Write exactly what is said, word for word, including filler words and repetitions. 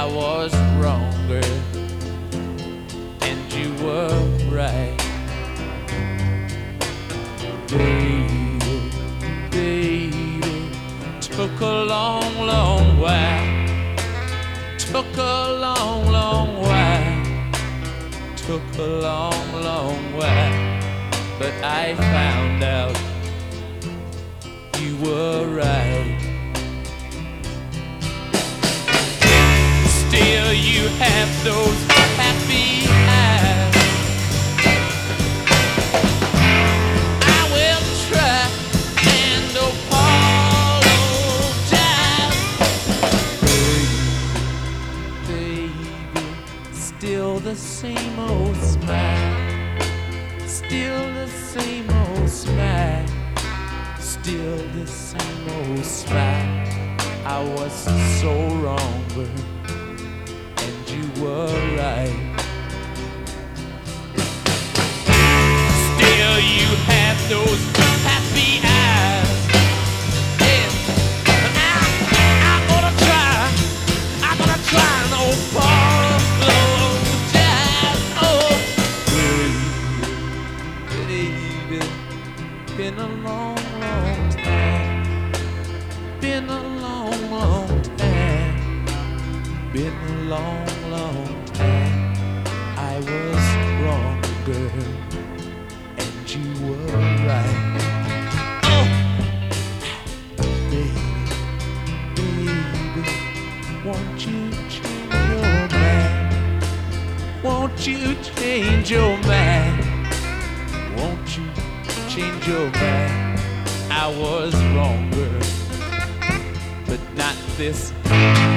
I was wronger and you were right. Baby, baby, took a long, long while. Took a long, long while. Took a long, long while. But I found out you were right. Still you have those happy eyes. I will try and apologize. Baby, baby, still the same old smile. Still the same old smile. Still the same old smile. I was so wrong, but you were right. Still you have those happy eyes. Yeah. I, I'm gonna try, I'm gonna try and apologize. Oh, baby, baby, been a long, long time. Been a long, long time. Been a long, long time. I was wrong, girl, and you were right. Oh, baby, baby, won't you change your mind? Won't you change your mind? Won't you change your mind? I was wrong, girl, but not this